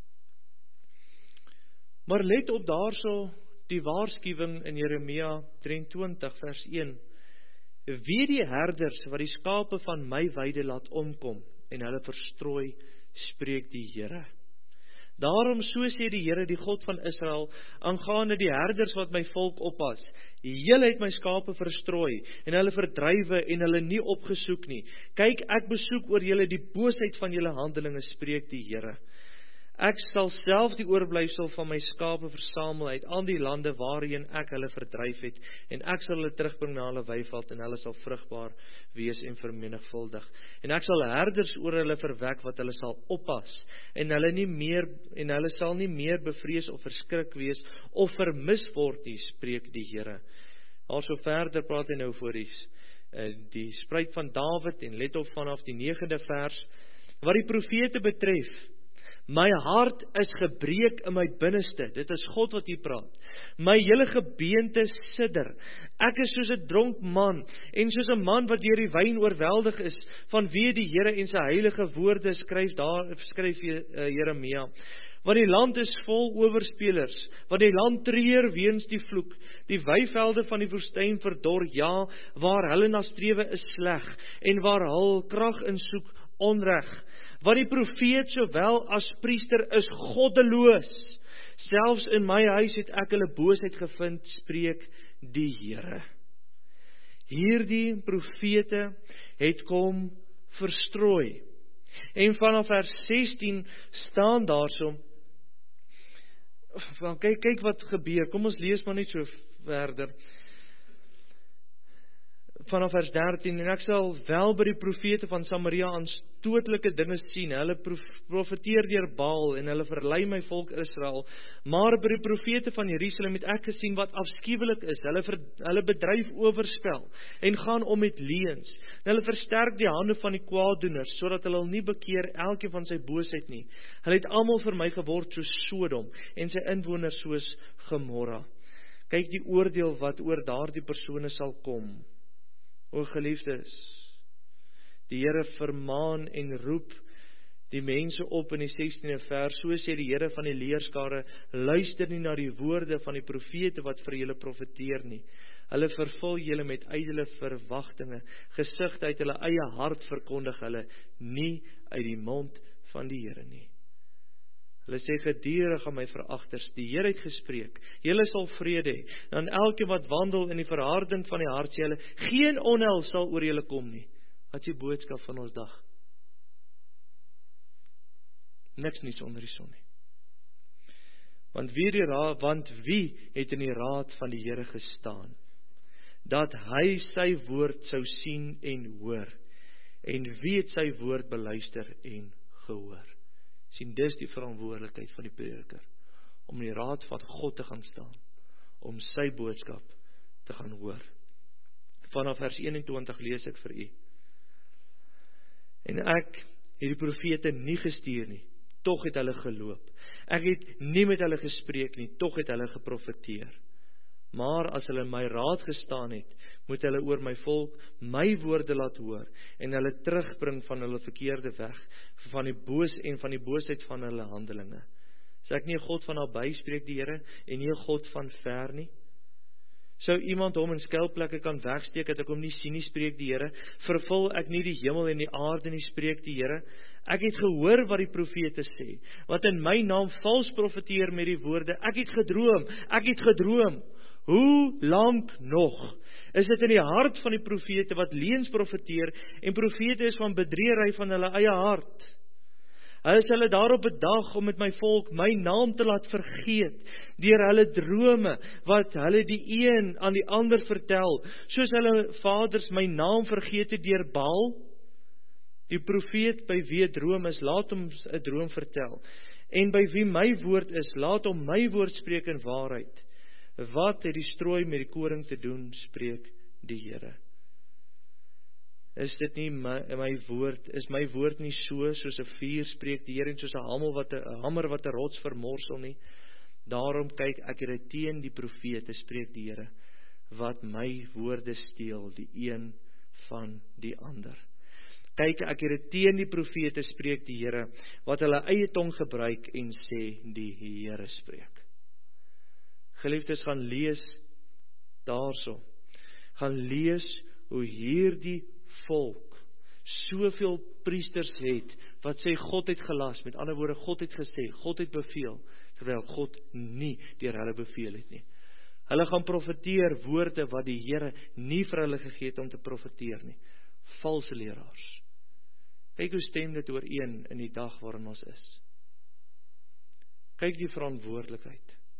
Maar let op daarso die waarskuwing in Jeremia 23 vers 1. Wie die herders wat die skape van my weide laat omkom en hulle verstrooi, spreek die Here. Daarom so sê die Here, die God van Israel, aangaande die herders wat my volk oppas. Julle het my skape verstrooi en hulle verdrywe en hulle nie opgesoek nie. Kyk, ek besoek oor julle die boosheid van julle handelinge, spreek die Here. Ek sal self die oorblyfsel van my skape versamel uit al die lande waarheen ek hulle verdryf het, en ek sal hulle terugbring na hulle weiveld, en hulle sal vrugbaar wees en vermenigvuldig. En ek sal herders oor hulle verwek wat hulle sal oppas, en hulle sal nie meer bevrees of verskrik wees of vermis word nie, spreek die Here. Also verder praat hy nou voor die spruit van Dawid, en let op vanaf die 9de vers, wat die profete betref. My hart is gebreek in my binneste. Dit is God wat hier praat. My hele gebeente sidder. Ek is soos 'n dronk man, en soos 'n man wat deur die wyn oorweldig is, vanweë die Here en sy heilige woorde, skryf Jeremia. Want die land is vol oorspelers, want die land treur weens die vloek. Die weivelde van die woestyn verdor, ja, waar hulle na strewe is sleg, en waar hul krag in soek onreg. Wat die profeet sowel as priester is goddeloos. Selfs in my huis het ek hulle boosheid gevind, spreek die Here. Hierdie profete het kom verstrooi. En vanaf vers 16 staan daarso, kyk wat gebeur, kom ons lees maar net so verder. Vanaf vers 13, en ek sal wel by die profete van Samaria aanstootlike dinge sien, hulle profeteer deur Baal, en hulle verlei my volk Israel, maar by die profete van Jerusalem het ek gesien wat afskuwelik is, hulle bedryf oorspel, en gaan om met leuns, en hulle versterk die hande van die kwaaddoeners, sodat hulle nie bekeer elkeen van sy boosheid nie, hulle het almal vir my geword soos Sodom, en sy inwoners soos Gomorra. Kyk die oordeel wat oor daardie persone sal kom. O geliefdes, die Here vermaan en roep die mense op in die 16de vers, so sê die Here van die leerskare, luister nie na die woorde van die profete wat vir julle profeteer nie. Hulle vervul julle met ydelle verwagtinge, gesigte uit hulle eie hart verkondig hulle, nie uit die mond van die Here nie. Hulle sê gedurig aan my veragters, die Here het gespreek, julle sal vrede hê, dan elkeen wat wandel in die verharding van die hart sê hulle, geen onheil sal oor julle kom nie. Wat is die boodskap van ons dag? Niks niets onder die son nie. Want wie het in die raad van die Here gestaan, dat hy sy woord sou sien en hoor, en wie het sy woord beluister en gehoor? Sien, dis die verantwoordelikheid van die prediker, om in die raad van God te gaan staan, om sy boodskap te gaan hoor. Vanaf vers 21 lees ek vir u. En ek het die profete nie gestuur nie, tog het hulle geloop. Ek het nie met hulle gespreek nie, tog het hulle geprofeteer. Maar as hulle in my raad gestaan het, moet hulle oor my volk my woorde laat hoor, en hulle terugbring van hulle verkeerde weg, van die boosheid van hulle handelinge, Is ek nie 'n God van naby, spreek die Here, en nie 'n God van ver nie? Sou iemand hom in skuilplekke kan wegsteek, dat ek hom nie sien nie, spreek die Here? Vervul ek nie die hemel en die aarde nie, spreek die Here? Ek het gehoor wat die profete sê, wat in my naam vals profeteer met die woorde, ek het gedroom. Hoe lank nog? Is dit in die hart van die profete wat leuns profeteer, en profete is van bedriegery van hulle eie hart? Is hulle daarop bedag om met my volk my naam te laat vergeet, deur hulle drome, wat hulle die een aan die ander vertel, soos hulle vaders my naam vergeet het deur Baal? Die profeet by wie 'n droom is, laat hom 'n droom vertel, en by wie my woord is, laat hom my woord spreek in waarheid. Wat het die strooi met die koring te doen, spreek die Here? Is dit nie my woord, is my woord nie soos 'n vuur, spreek die Here, en soos 'n hamer wat 'n rots vermorsel nie? Daarom kyk ek dit teen die profete, spreek die Here, wat my woorde steel, die een van die ander. Kyk ek dit teen die profete, spreek die Here, wat hulle eie tong gebruik en sê, die Here spreek. Geliefdes, gaan lees daarso. Gaan lees hoe hierdie volk soveel priesters het, wat sê God het gelas, met ander woorde, God het gesê, God het beveel, terwyl God nie deur hulle beveel het nie. Hulle gaan profeteer woorde wat die Here nie vir hulle gegee het om te profeteer nie. Valse leraars. Kyk hoe stem dit ooreen in die dag waarin ons is. Kyk die verantwoordelikheid.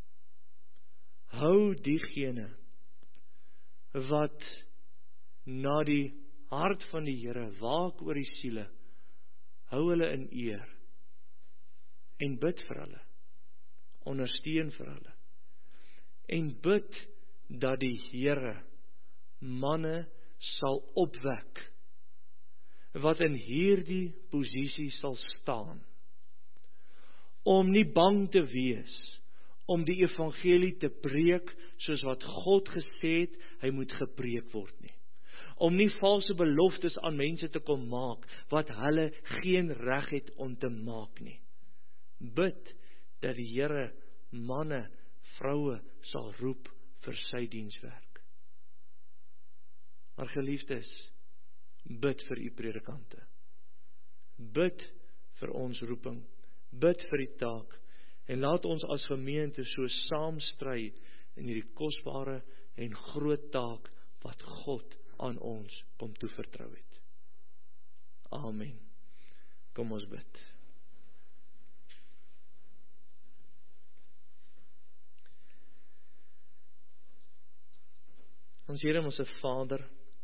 Hou diegene wat na die hart van die Here waak oor die siele, hou hulle in eer en bid vir hulle, ondersteun vir hulle en bid dat die Here manne sal opwek wat in hierdie posisie sal staan, om nie bang te wees om die evangelie te preek soos wat God gesê het hy moet gepreek word nie, om nie valse beloftes aan mense te kom maak wat hulle geen reg het om te maak nie. Bid dat die Here manne, vroue sal roep vir sy dienswerk. Maar geliefdes, bid vir u predikante. Bid vir ons roeping. Bid vir die taak. En laat ons as gemeente so saam stry in hierdie kosbare en groot taak wat God aan ons kom toevertrou het. Amen. Kom ons bid. Ons Here, ons Vader,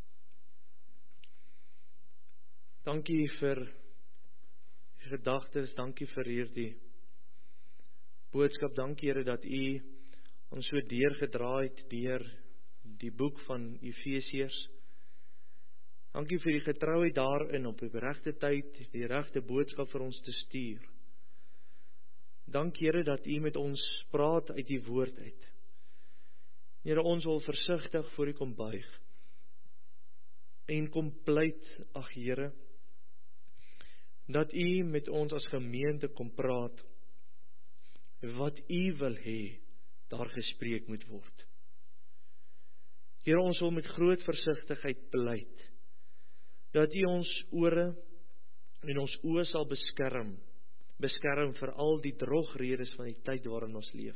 dankie vir die gedagtes, dankie vir hierdie boodskap, dankie Here dat u ons so deurgedra het deur die boek van Efesiërs. Dankie vir die getrouheid daarin op die regte tyd, die regte boodskap vir ons te stuur. Dankie Here dat u met ons praat uit die woord uit. Here, ons wil versigtig voor u kom buig en kom pleit, ag Here, dat u met ons as gemeente kom praat wat u wil hê daar gespreek moet word. Here, ons wil met groot versigtigheid pleit dat u ons ore en ons oë sal beskerm vir al die drogredes van die tyd waarin ons leef.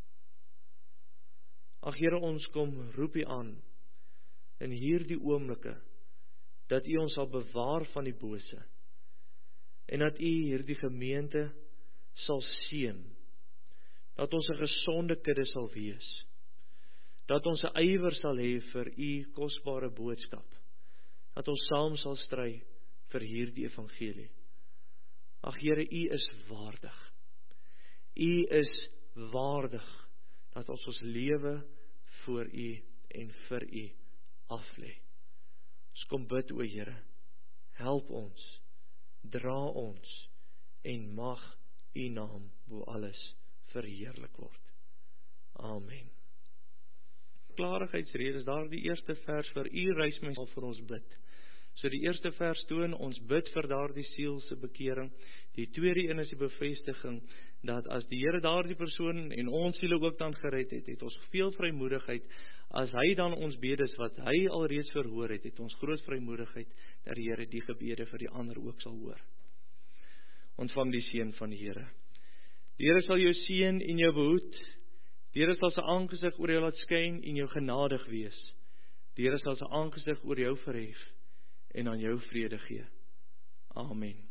Ag Here, ons kom roep u aan in hierdie oomblikke dat u ons sal bewaar van die bose en dat u hierdie gemeente sal seën, dat ons 'n gesonde kudde sal wees, dat ons 'n ywer sal hê vir u kosbare boodskap, dat ons saam sal stry vir hierdie evangelie. Ag Here, u is waardig. U is waardig dat ons lewe voor u en vir u aflê. Ons kom bid, o Here, help ons, dra ons en mag u naam bo alles verheerlik word. Amen. Klarigheidsredes, daar die eerste vers vir u reis my sal vir ons bid. So die eerste vers toon, ons bid vir daardie siel se bekering. Die tweede een is die bevestiging, dat as die Here daardie persoon en ons siele ook dan gered het, het ons veel vrymoedigheid, as hy dan ons bedes wat hy alreeds verhoor het, het ons groot vrymoedigheid, dat die Here die gebede vir die ander ook sal hoor. Ontvang die seën van die Here. Die Here sal jou seën en jou behoed. Die Here sal sy aangesig oor jou laat skyn en jou genadig wees. Die Here sal sy aangesig oor jou verhef en aan jou vrede gee. Amen.